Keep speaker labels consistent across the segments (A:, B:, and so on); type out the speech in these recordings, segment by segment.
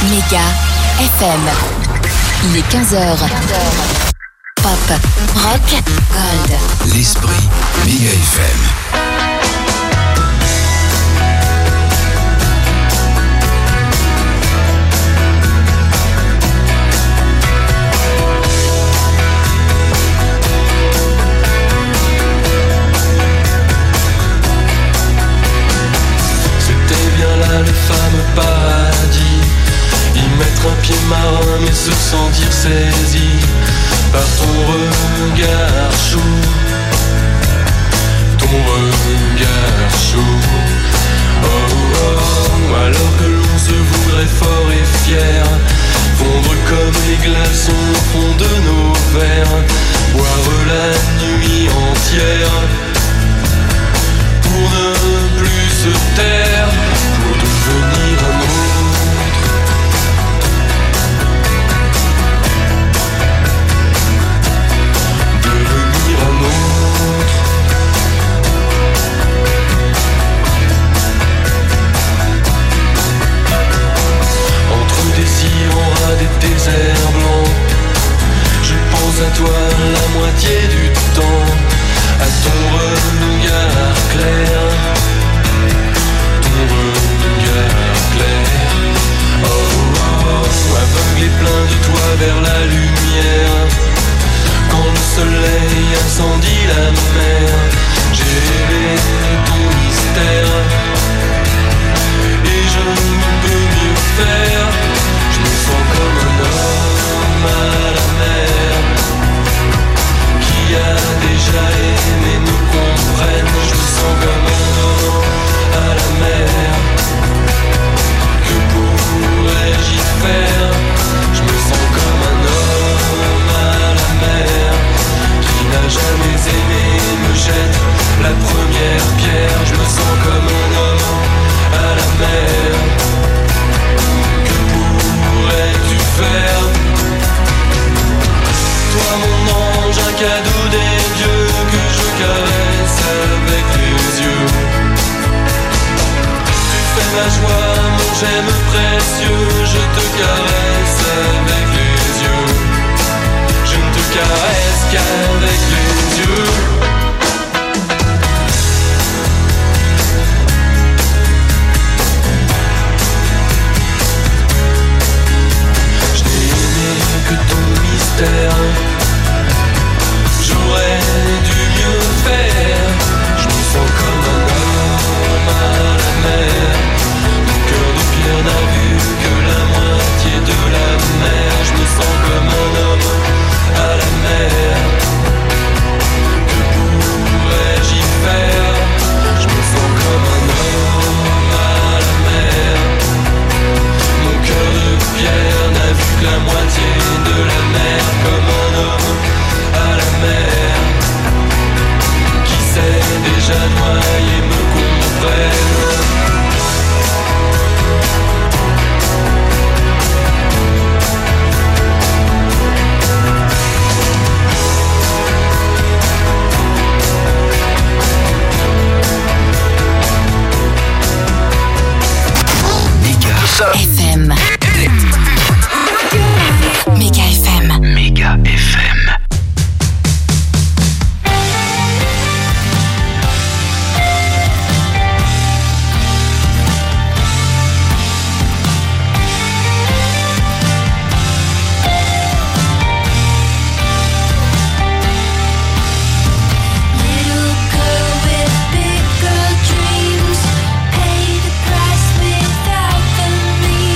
A: Méga FM. Il est 15h. Pop, rock, gold.
B: L'esprit Méga FM.
C: Le fameux paradis, y mettre un pied marin mais se sentir saisi par ton regard chaud, ton regard chaud. Oh oh, alors que l'on se voudrait fort et fier, fondre comme les glaçons au fond de nos verres, boire la nuit entière pour ne plus se taire, pour devenir un autre. Devenir un autre. Entre des sillons des déserts blancs, je pense à toi la moitié du temps, à ton regard clair, ton regard clair. Oh, oh, oh, aveugle et plein de toi vers la lumière. Quand le soleil incendie la mer, j'ai rêvé ton mystère. Et je ne peux mieux faire, je me sens comme un homme à la mer, qui a déjà aimé nous comprenne. Je me sens comme un homme à la mer, que pourrais-je y faire? Je me sens comme un homme à la mer, qui n'a jamais aimé, me jette la première pierre. Je me sens comme un homme à la mer, que pourrais-tu faire? Toi mon ange, un cadeau des dieux que je caresse avec les yeux. Tu fais ma joie, mon j'aime précieux, je te caresse avec les yeux. Je ne te caresse qu'avec les yeux. Je n'ai aimé que ton mystère. J'aurais dû mieux faire. Je me sens comme un homme à la mer. Mon cœur de pierre n'a vu que la moitié de la mer. Je me sens comme un homme à la mer. Que pourrais-je y faire? Je me sens comme un homme à la mer. Mon cœur de pierre n'a vu que la moitié de la mer. Comme un homme à la mer, qui sait déjà noyer me comprenne.
A: Méga FM. Méga FM.
B: Méga FM.
D: Dreams pay the price without the means.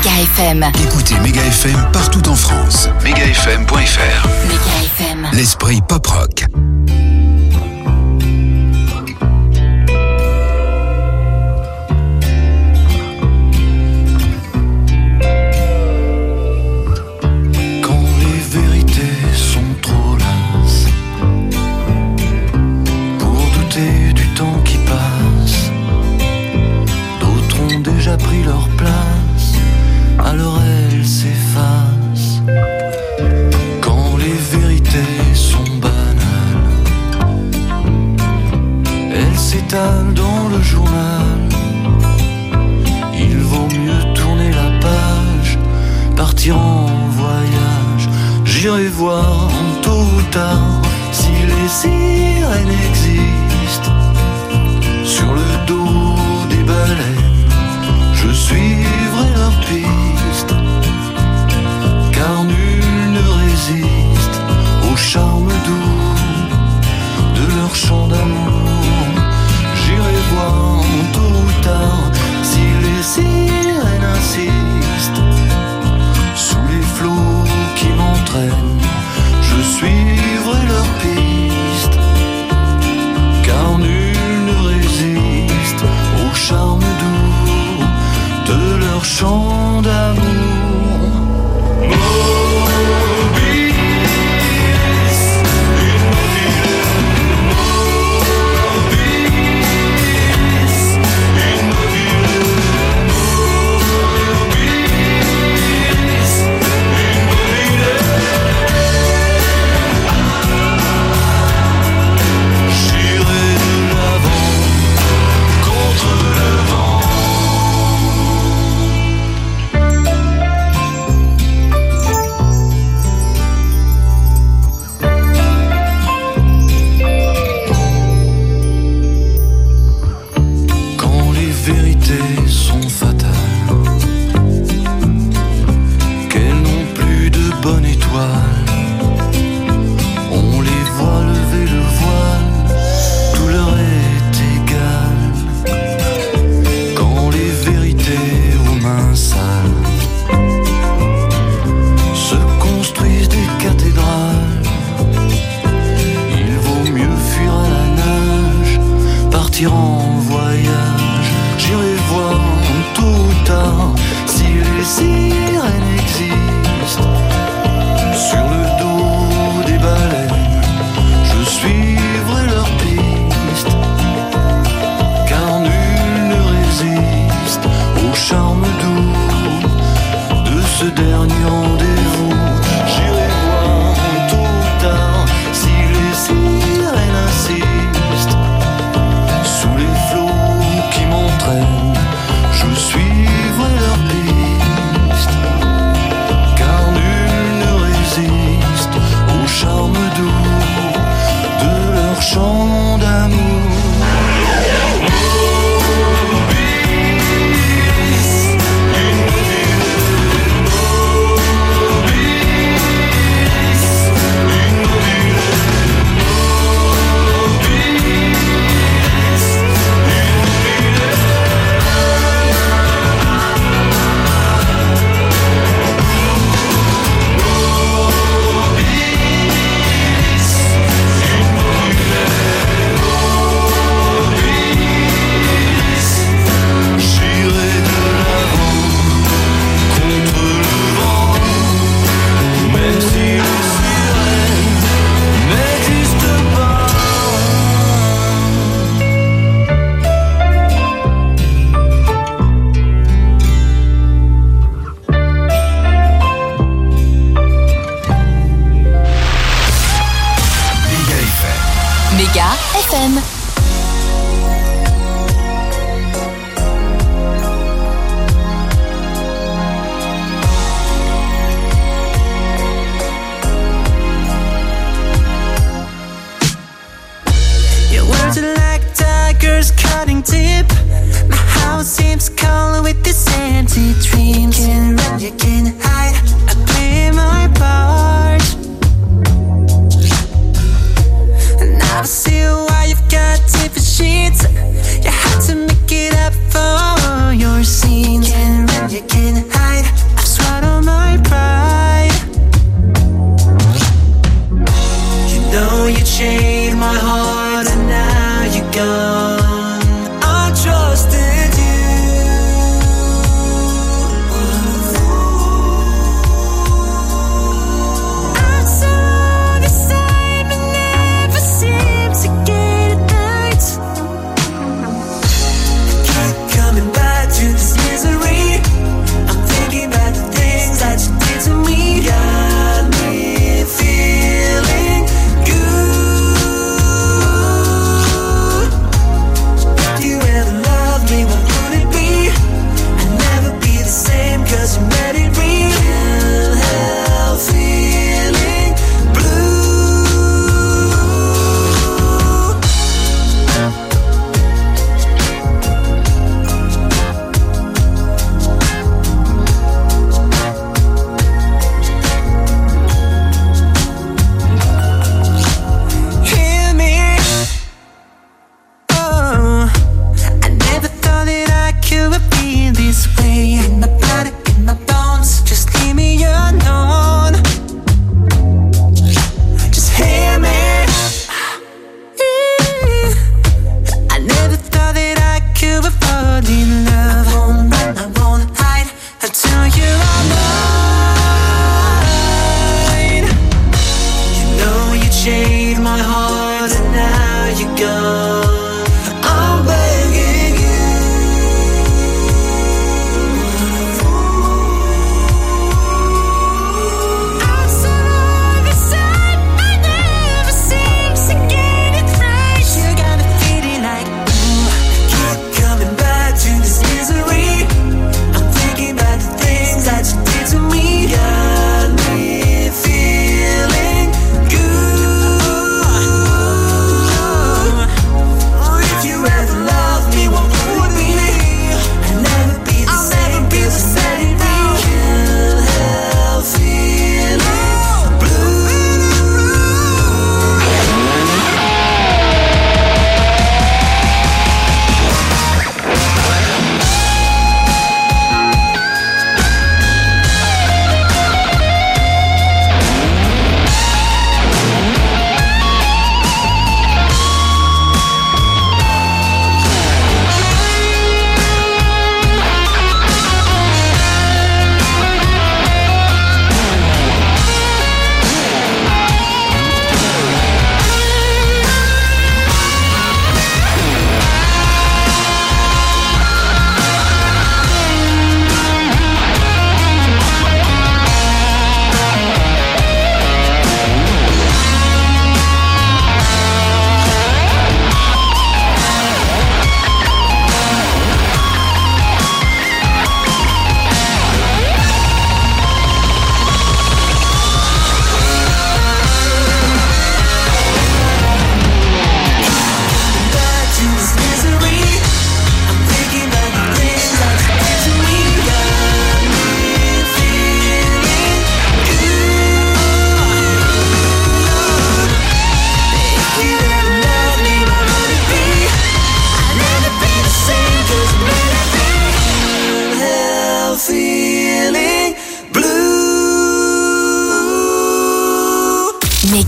A: Méga FM.
B: Écoutez Méga FM partout en France. MégaFM.fr.
A: Méga FM.
B: L'esprit pop-rock.
D: Pris leur place, alors elles s'effacent. Quand les vérités sont banales, elles s'étalent dans le journal. Il vaut mieux tourner la page, partir en voyage. J'irai voir tôt ou tard si les sirènes existent. Sur le dos des baleines, je suivrai leur piste, car nul ne résiste au charme doux de leur chant d'amour. J'irai voir tôt ou tard si les sirènes insistent. Sous les flots qui m'entraînent, je suivrai leur piste, car nul ne résiste au charme doux de leur chant d'amour.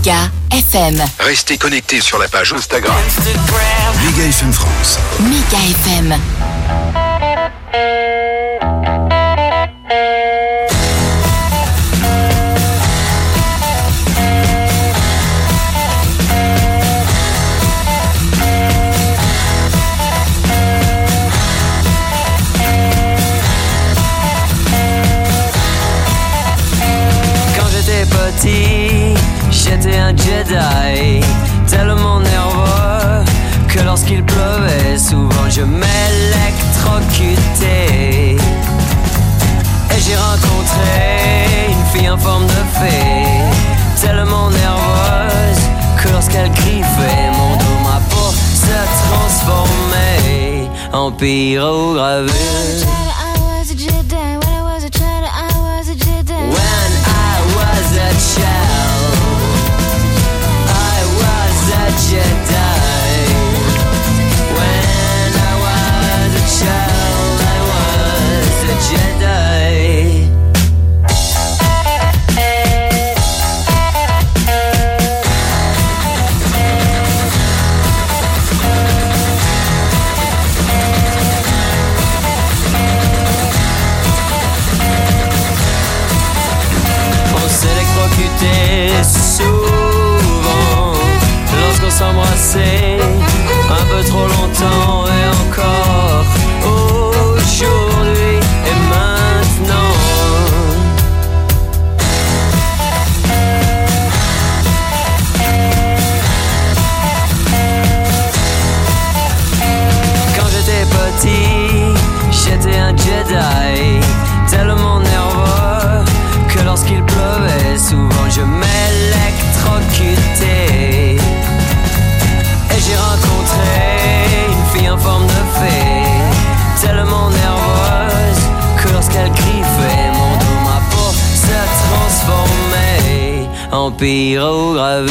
A: Méga FM.
B: Restez connectés sur la page Instagram. Méga FM France.
A: Méga FM.
E: J'étais un Jedi, tellement nerveux que lorsqu'il pleuvait, souvent je m'électrocutais. Et j'ai rencontré une fille en forme de fée, tellement nerveuse que lorsqu'elle griffait mon dos, ma peau se transformait en pyrogravure. Jedi. When I was a child, I was a Jedi. On s'électrocutait souvent lorsqu'on s'embrassait un peu trop longtemps et encore aujourd'hui et maintenant. Quand j'étais petit, j'étais un Jedi, tellement nerveux que lorsqu'il pleuvait, souvent je m'électrocutais. Et j'ai rencontré une fille en forme de fée, tellement nerveuse que lorsqu'elle griffait mon dos, ma peau se transformait en pyrogravure.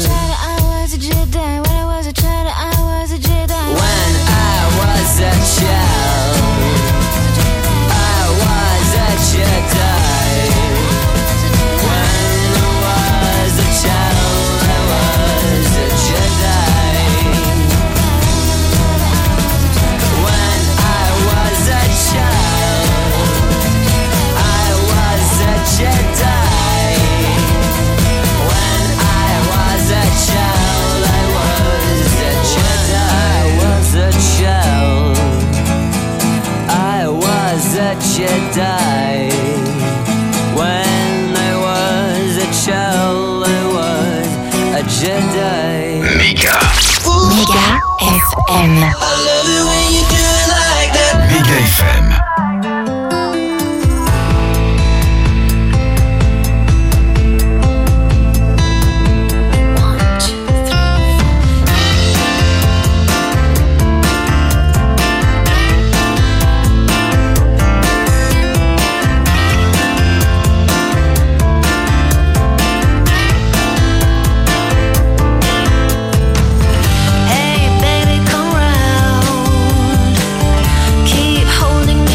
E: When I was a child, I was a Jedi. When I was a child, I was a Jedi. When I was a child, I was a Jedi. When I was a child, I was a Jedi. I was a Jedi. When I was a child, I was a Jedi.
B: Méga.
A: Méga FM.
E: I love it when you do it like that.
B: Méga FM.
F: Hey baby, come round. Keep holding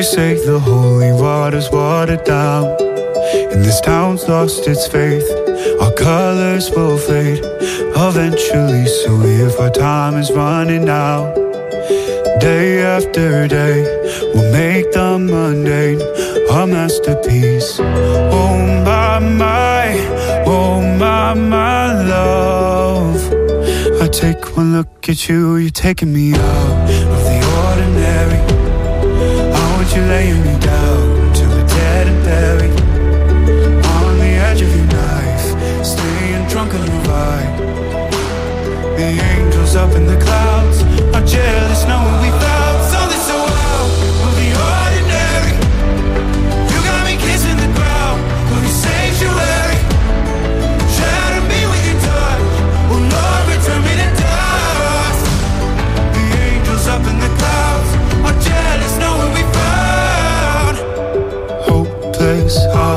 F: They say the holy water's watered down, and this town's lost its faith. Our colors will fade eventually, so if our time is running out, day after day, we'll make the mundane a masterpiece. Oh my love, I take one look at you, you're taking me out of the ordinary. How would you lay me down till we're dead and buried? On the edge of your knife, staying drunk on your vibe. The angels up in the clouds are jealous knowing we found something so out of the ordinary. You got me kissing the ground of your sanctuary. Shatter me with your touch, oh Lord, return me to dust. The angels up in the clouds are jealous knowing we found hopeless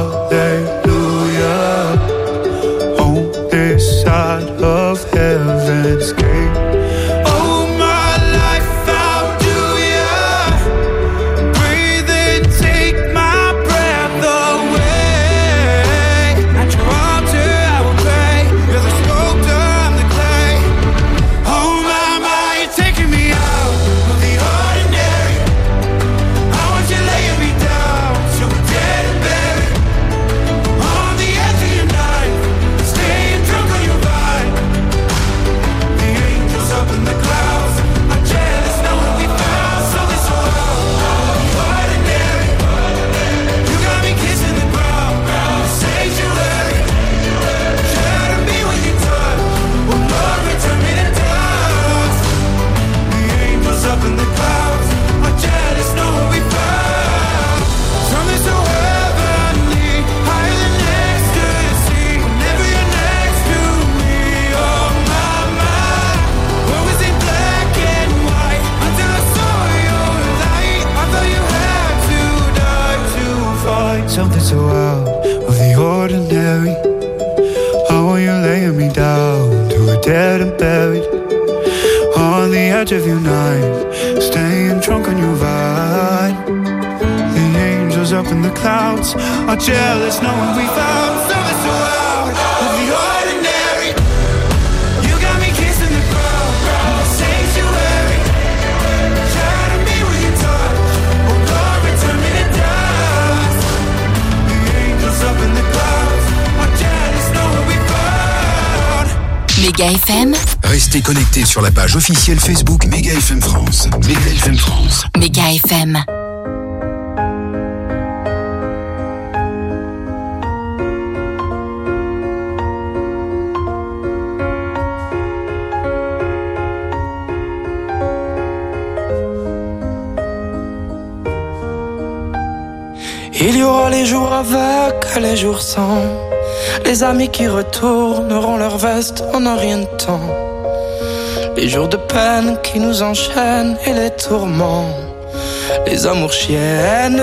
F: hallelujah on this side of heaven's gate. Oh, my life, how do ya breathe and take my breath away? At your altar I will pray. You're the sculptor, I'm the clay. Oh my, you're taking me out of the ordinary. How would you lay me down till we're dead and buried? On the edge of your knife, staying drunk on your vine. The angels up in the clouds are jealous knowing we found something so out of the ordinary. You got me kissing the ground, sanctuary. Shatter me with your touch, oh Lord, return me to dust. The angels up in the clouds are jealous knowing we found something so heavenly, higher than ecstasy. Whenever you're next to me, oh my, what was it black and white until I saw your light? I thought you had to die to find something so out of the ordinary. How are you laying me down till we're dead and buried? On the edge of your knife, staying drunk on your vine. The angels up in the clouds are jealous knowing we found something so out of the ordinary. You got me kissing the ground, sanctuary. Shatter me with your touch, oh Lord, return me to dust. The angels up in the clouds are jealous knowing we found.
A: Méga FM,
B: Restez connectés sur la page officielle Facebook Méga FM France. Méga FM France.
A: Méga FM.
G: Il y aura les jours avec, les jours sans. Les amis qui retourneront leur veste en un rien de temps. Les jours de peine qui nous enchaînent et les tourments. Les amours chiennes.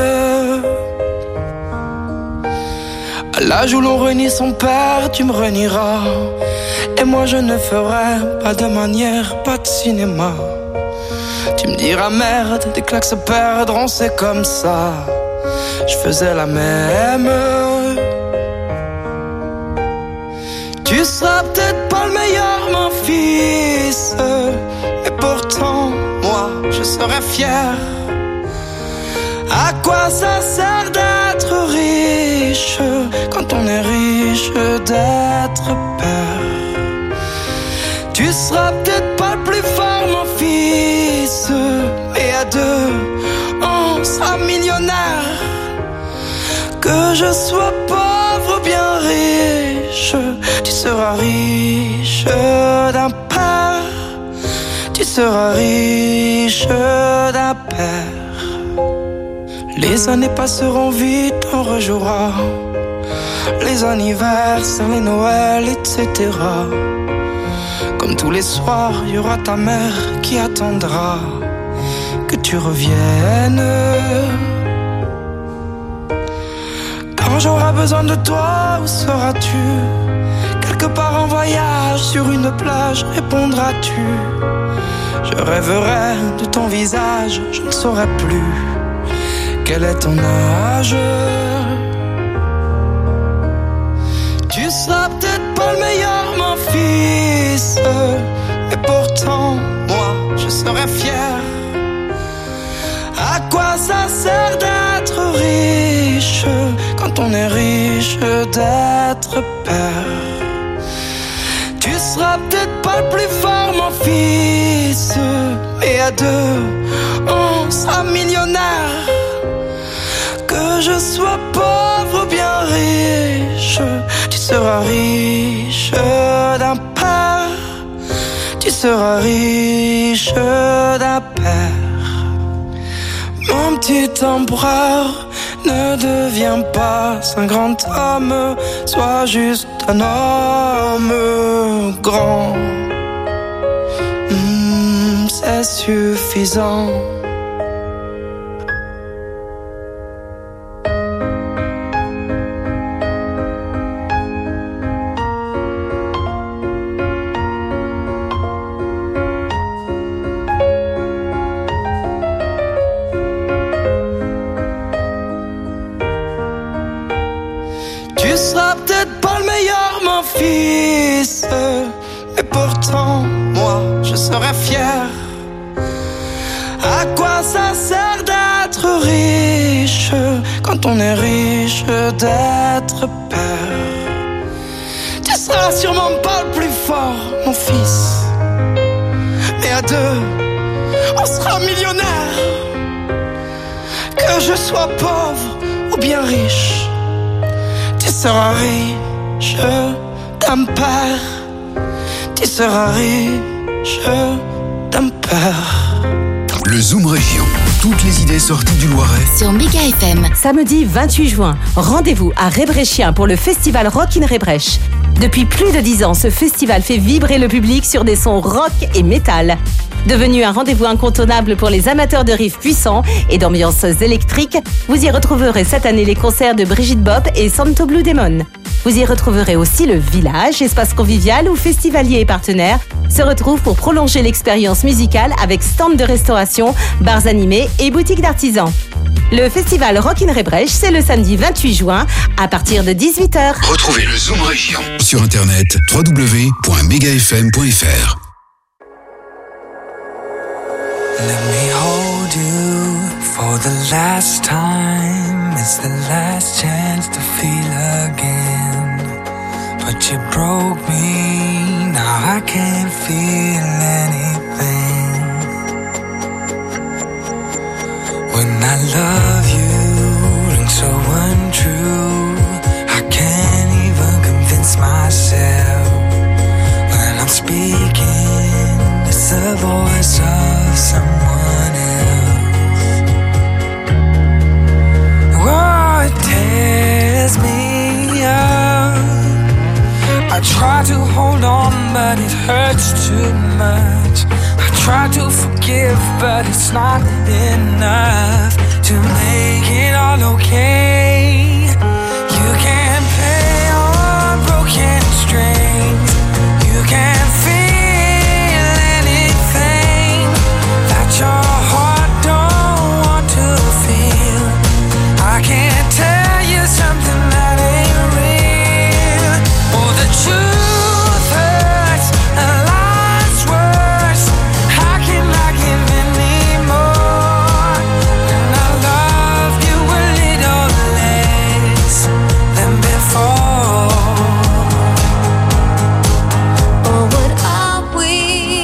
G: À l'âge où l'on renie son père, tu me renieras. Et moi je ne ferai pas de manière, pas de cinéma. Tu me diras merde, des claques se perdront, c'est comme ça. Je faisais la même. Tu seras peut-être pas le meilleur, mon fils, mais pourtant, moi, je serais fier. À quoi ça sert d'être riche quand on est riche d'être père? Tu seras peut-être pas le plus fort, mon fils, mais à deux, on sera millionnaire. Que je sois pauvre ou bien riche, tu seras riche d'un père. Tu seras riche d'un père. Les années passeront vite, on rejouera les anniversaires, les Noëls, etc. Comme tous les soirs, il y aura ta mère qui attendra que tu reviennes. Quand j'aurai besoin de toi, où seras-tu? Quelque part en voyage, sur une plage, répondras-tu? Je rêverai de ton visage, je ne saurais plus quel est ton âge? Tu seras peut-être pas le meilleur, mon fils, mais pourtant, moi, je serai fier. À quoi ça sert d'être riche quand on est riche d'être père? Tu seras peut-être pas le plus fort, mon fils, mais à deux, on sera millionnaire. Que je sois pauvre ou bien riche, tu seras riche d'un père. Tu seras riche d'un père. Mon petit empereur, ne deviens pas un grand homme, sois juste un homme grand. C'est suffisant. Tu seras peut-être pas le meilleur, mon fils, mais pourtant, moi, je serai fier. À quoi ça sert d'être riche quand on est riche d'être père? Tu seras sûrement pas le plus fort, mon fils, mais à deux, on sera millionnaire. Que je sois pauvre ou bien riche, tu seras riche d'un père. Tu seras riche d'un père.
B: Le Zoom Région. Toutes les idées sorties du Loiret
A: sur Méga FM.
H: Samedi 28 juin, rendez-vous à Rebréchien pour le festival Rock in Rebbrech. Depuis plus de 10 ans, ce festival fait vibrer le public sur des sons rock et métal. Devenu un rendez-vous incontournable pour les amateurs de riffs puissants et d'ambiances électriques, vous y retrouverez cette année les concerts de Brigitte Bop et Santo Blue Demon. Vous y retrouverez aussi le village, espace convivial où festivaliers et partenaires se retrouvent pour prolonger l'expérience musicale avec stand de restauration, bars animés et boutiques d'artisans. Le festival Rock in Rebbrech, c'est le samedi 28 juin à partir de 18h.
B: Retrouvez le Zoom Région sur internet www.megafm.fr.
I: Let me hold you for the last time. It's the last chance to feel again. But you broke me, now I can't feel anything. When I love you, rings so untrue, I can't even convince myself. When I'm speaking, it's the voice of someone else. Oh, it tears me up. I try to hold on, but it hurts too much. I try to forgive, but it's not enough to make it all okay. You can't play on broken strings. You can't feel anything that your heart don't want to feel. I can't tell you something that ain't real. Oh, the truth hurts, and life's worse. How can I give anymore when I love you a little less than before?
J: Oh, what are we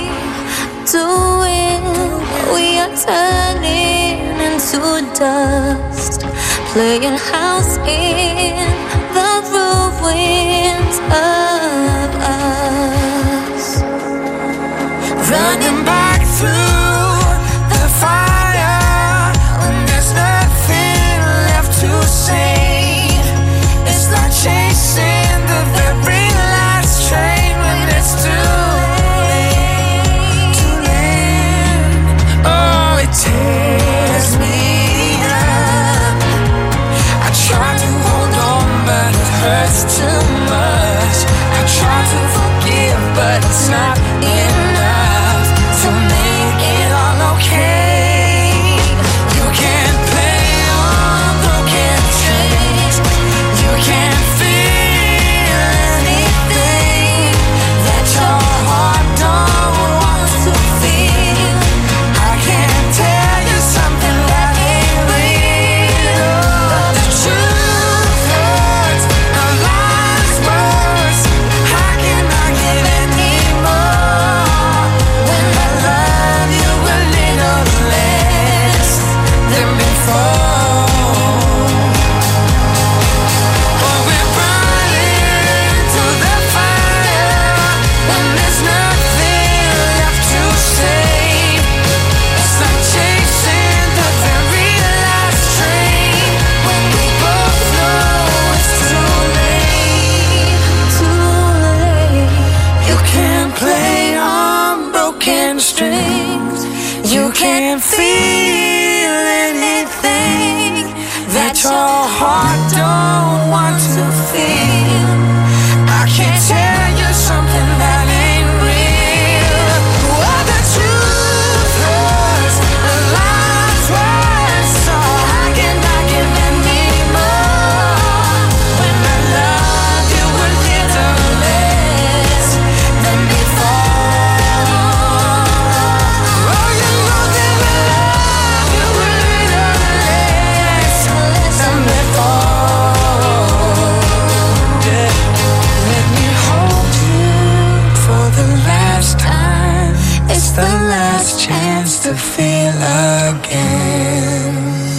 J: doing? We are turning into dust, playing house in the ruins of us,
I: Running back through the fire when there's nothing left to say. It's like chasing the very last train when it's too late. Too late. Oh, it tears me up. I try to hold on, but it hurts too much. I try to forgive, but it's not enough
J: strings. You can't feel anything that your heart don't want to feel. I can't tell you something that ain't real. What the truth was, the lies were, so how can I give anymore? When I loved you a little less than before. Oh, you know that I love you a little less than before. Yeah. Let me hold you for the last time. It's the last chance to feel again.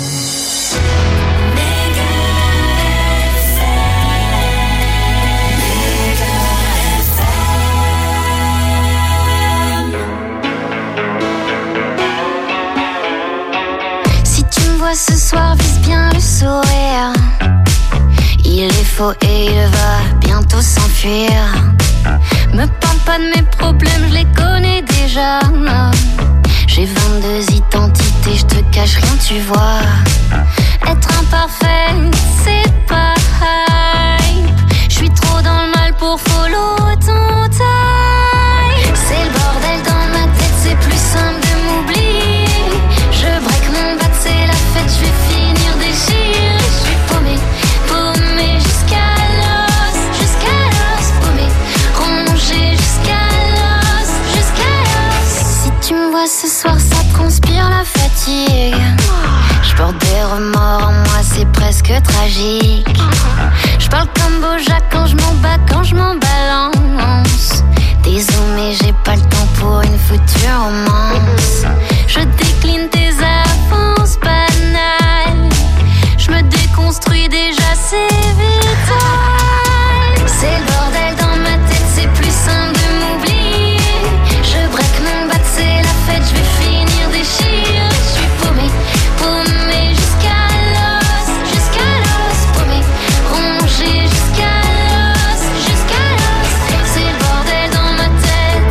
K: Si tu me vois ce soir, vise bien le sourire. Il est faux et il va bientôt s'enfuir. Me parle pas de mes problèmes, je les connais déjà. J'ai 22 identités, je te cache rien, tu vois. Être imparfait, c'est pas hype. Je suis trop dans le mal pour follow ton taille. C'est le bordel dans ma tête, c'est plus simple de m'oublier. Je break mon bat, c'est la fête, je vais finir déchirée. Je suis paumée, paumée jusqu'à l'os, paumée, rongée jusqu'à l'os. Si tu me vois ce soir, ça transpire la fatigue. Je porte des remords en moi, c'est presque tragique. Je parle comme Bojack quand je m'en bats, quand je m'en balance. Désolé, mais j'ai pas le temps pour une foutue romance. Je décline tes avances banales. Je me déconstruis déjà, c'est vital. C'est le bordel dans ma tête, c'est plus simple de m'oublier. Je break mon bat, c'est la fête, je vais finir déchirée. Je suis paumée, paumée jusqu'à l'os, paumée, rongée jusqu'à l'os. C'est le bordel dans ma tête.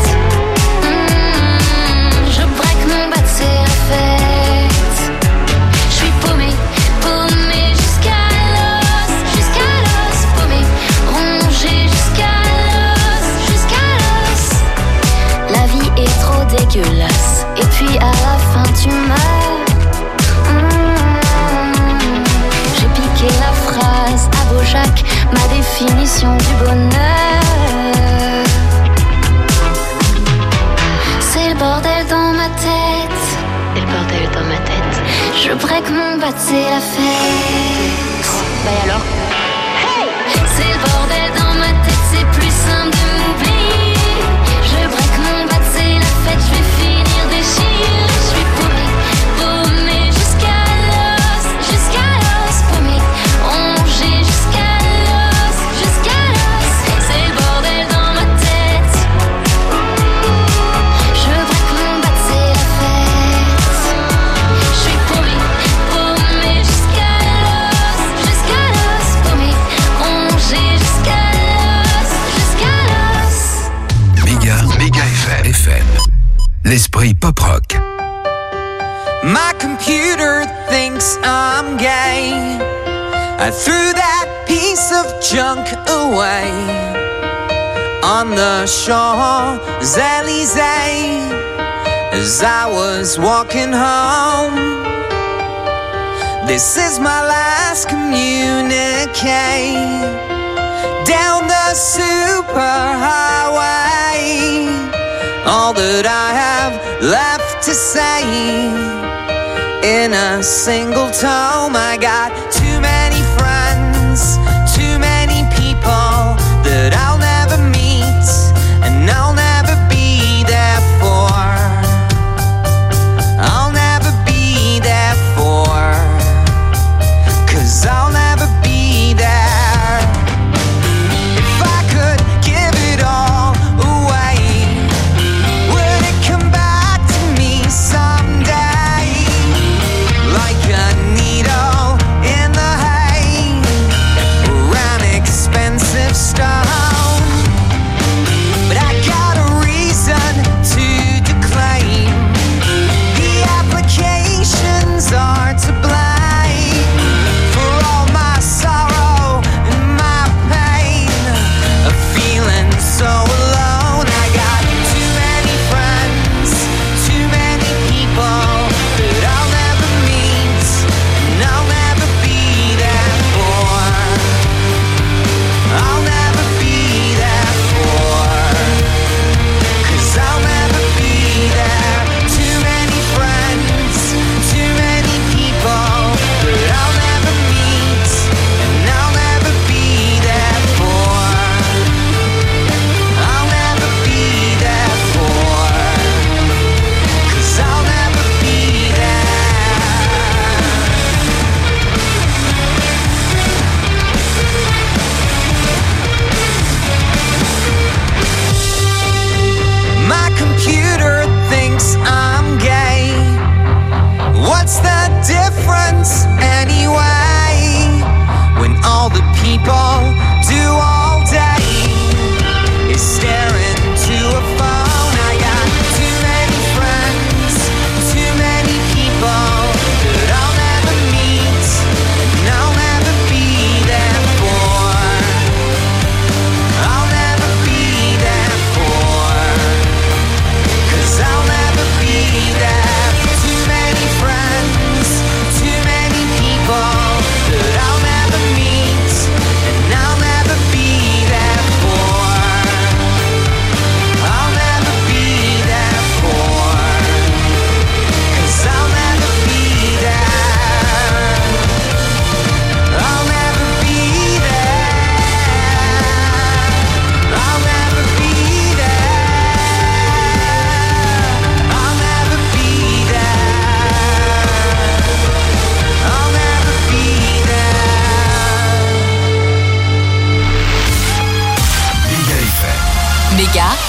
K: Je break mon bat, c'est la fête. Je suis paumée, paumée jusqu'à l'os, paumée, rongée jusqu'à l'os. La vie est trop dégueulasse, et puis à la fin tu meurs. J'ai piqué la phrase à Bojack, ma définition du bonheur. C'est le bordel dans ma tête. C'est le bordel dans ma tête. Je break mon bat, c'est la fête. Bah et alors? Hey! C'est le bordel dans ma tête, c'est plus simple de m'oublier. Je break mon bat, c'est la fête, je vais finir déchirée. Je suis paumée, paumée jusqu'à l'os, paumée, rongée jusqu'à l'os. C'est le bordel dans ma tête. Je break mon bat, c'est la fête. Je suis paumée, paumée jusqu'à l'os, paumée, rongée jusqu'à l'os.
B: Méga FM. L'esprit pop rock.
E: My computer thinks I'm gay. I threw that piece of junk away on the Champs-Élysées as I was walking home. This is my last communique down the superhighway. All that I have left to say in a single tome. I got too many friends, too many people that I'll never meet and I'll never be there for. I'll never be there for, 'cause I'll never be there. If I could give it all away, would it come back to me someday? Like a needle in the hay.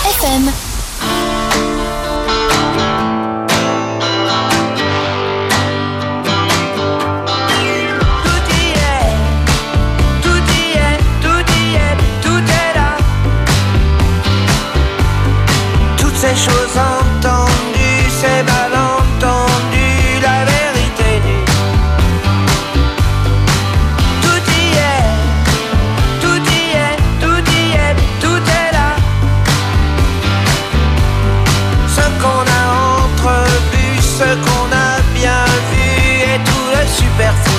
A: FM.
L: Ces choses entendues, ces malentendus, la vérité nue. Tout y est, tout y est, tout y est, tout est là. Ce qu'on a entrevu, ce qu'on a bien vu et tout le superflu.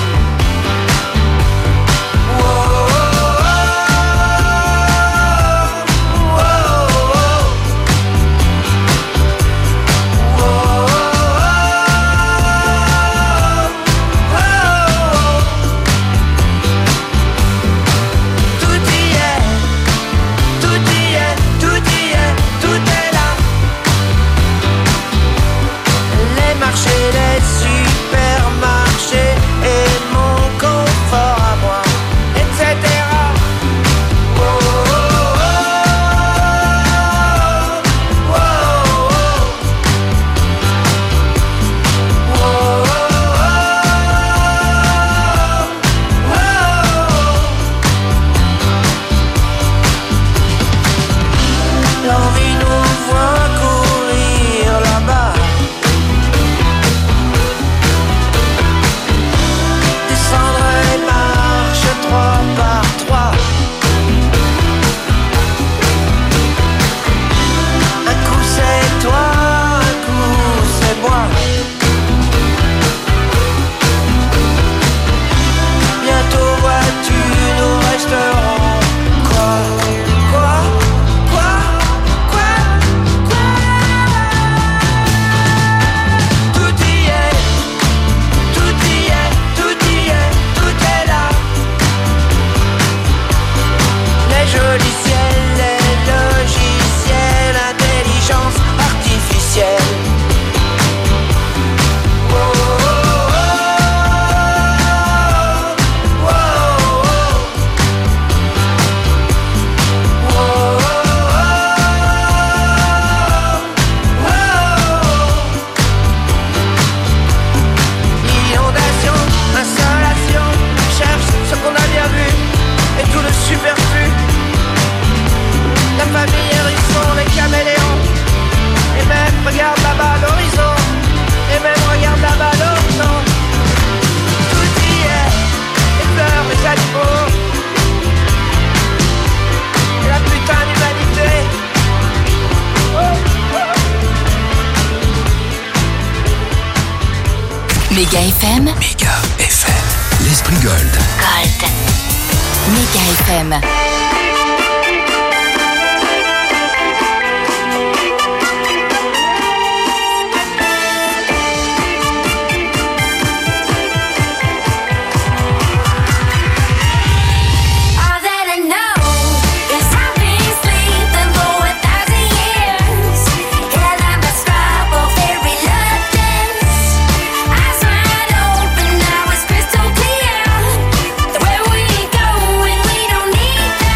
A: Méga FM.
B: Méga FM. L'Esprit Gold.
A: Gold. Méga FM.
J: Where we go when we don't need them.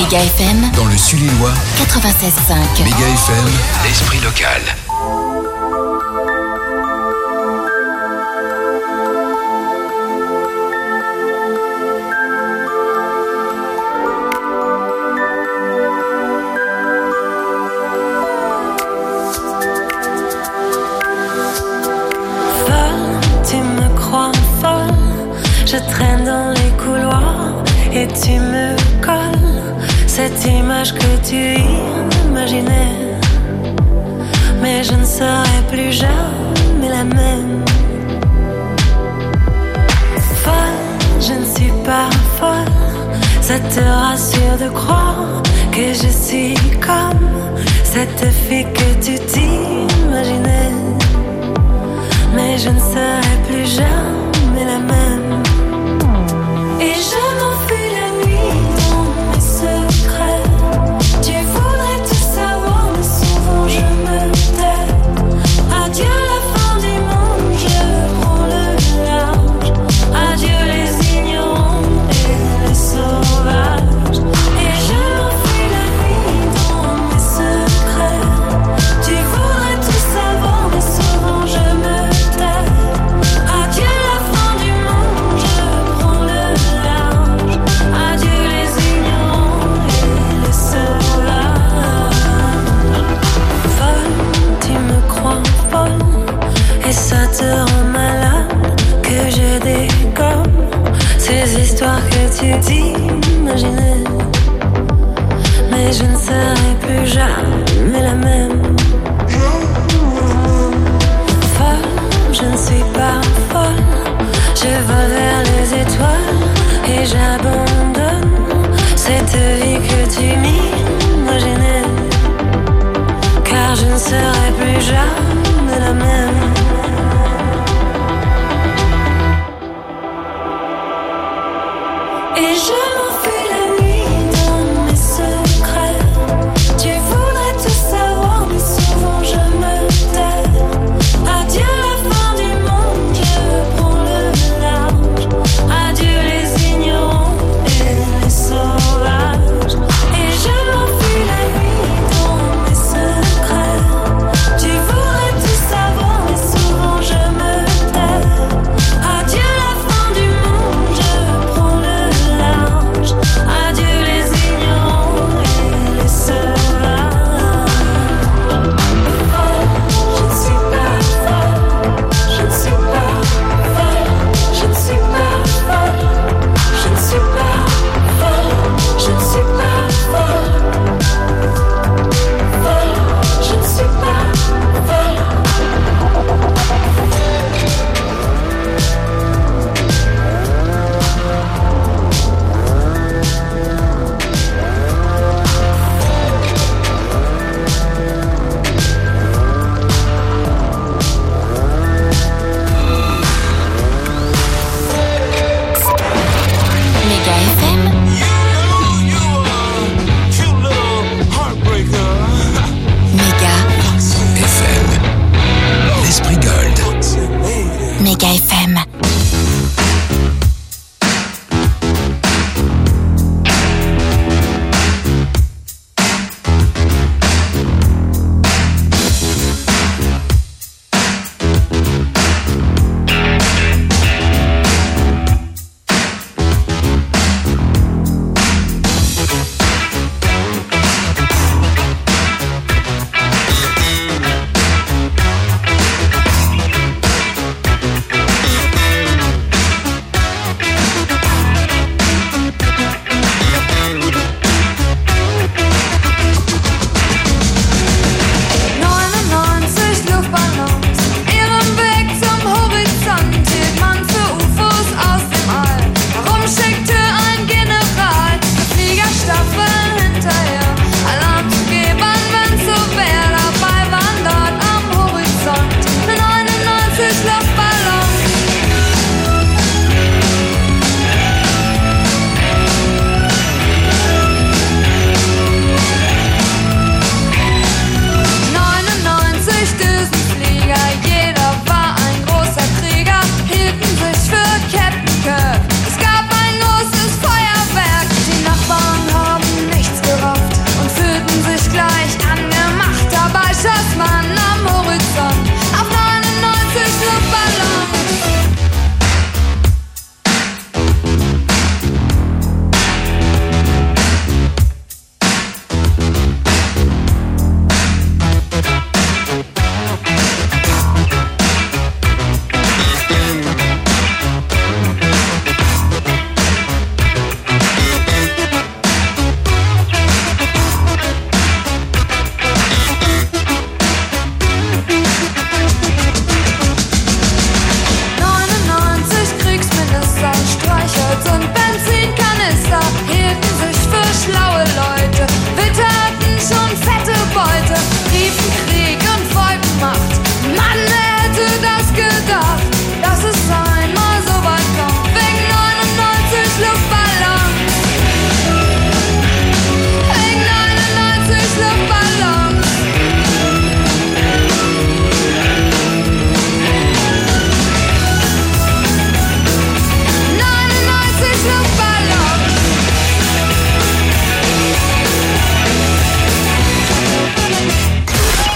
A: Méga FM.
B: Dans le Sully-Lois.
A: 96.5.
B: Méga FM, l'esprit local.
M: Je traîne dans les couloirs et tu me colles cette image que tu imaginais. Mais je ne serai plus jamais la même. Folle, je ne suis pas folle. Ça te rassure de croire que je suis comme cette fille que tu t'imaginais. Mais je ne serai plus jamais la même. Et je m'enfuis la nuit dans mes secrets. Tu voudrais tout savoir, mais souvent je me tais. Adieu la fin du monde, je prends le large. Adieu les ignorants et les sauvages. Et je m'enfuis la nuit dans mes secrets. Tu voudrais tout savoir, mais souvent je me tais. Adieu la fin du monde, je prends le large. Adieu les ignorants et les sauvages. Folle, tu me crois folle, et ça te rend malade que je dégomme ces histoires que tu t'imaginais. Mais je ne serai plus jamais la même. Folle, je ne suis pas folle. Je vole vers les étoiles et j'abandonne cette vie que tu m'imaginais. Car je ne serai plus jamais la même.